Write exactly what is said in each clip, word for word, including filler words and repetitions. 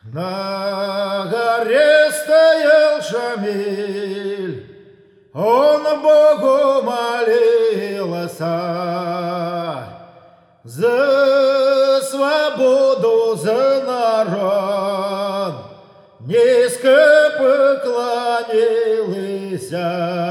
На горе стоял Шамиль, он Богу молился за свободу, за народ, низко поклонился.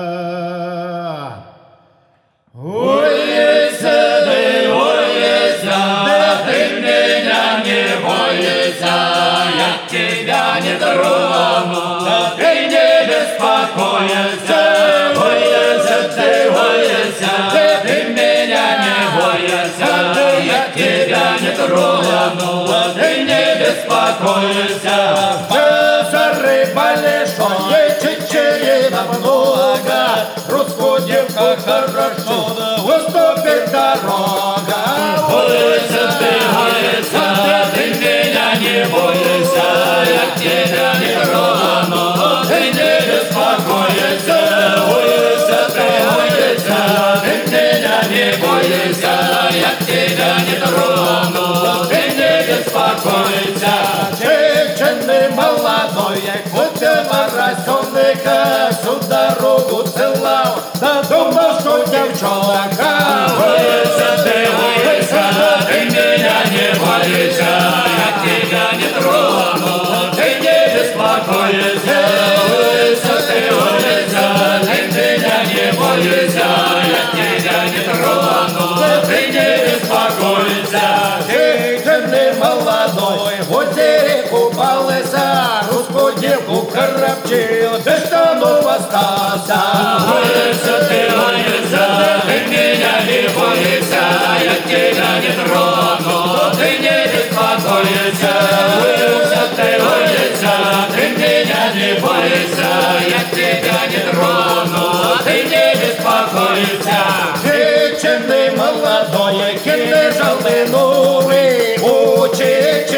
Ой, Еся, ты, ой, Еся, ты меня не бойся, я тебя не трону, ты не беспокойся. Ой, Еся, ты, ой, Еся, ты меня не бойся, я тебя не трону, ты не беспокойся. За рыба лишённая, чечерина много, русскую девку хорошо, уступит дорога. Ой, Еся, ты, ой, Еся, ты меня не бойся, я тебя не трону, ты не беспокойся. Ой, Еся, ты, ой, Еся, ты меня не бойся, я тебя не трону, ты не беспокойся. Чечены молодое, хоть поросенка, всю дорогу целал, да думал, что девчонка. Ой, Еся, ты, ой, Еся, ты меня не бойся, я тебя не трону, ты не беспокойся. Ой, Еся, ты, ой, Еся, ты меня не бойся, я тебя не трону, ты не беспокойся. Чечены молодой, в озере купался, русскую девку коробчил, без штанов остался. Ой, Еся, ты, ой, Еся, ты меня не бойся, я тебя не трону, ты не беспокойся. Ой, Еся, ты, ой, Еся, ты меня не бойся, я тебя не трону, ты не беспокойся. Чечены молодой, кинжалы новый, у Чечен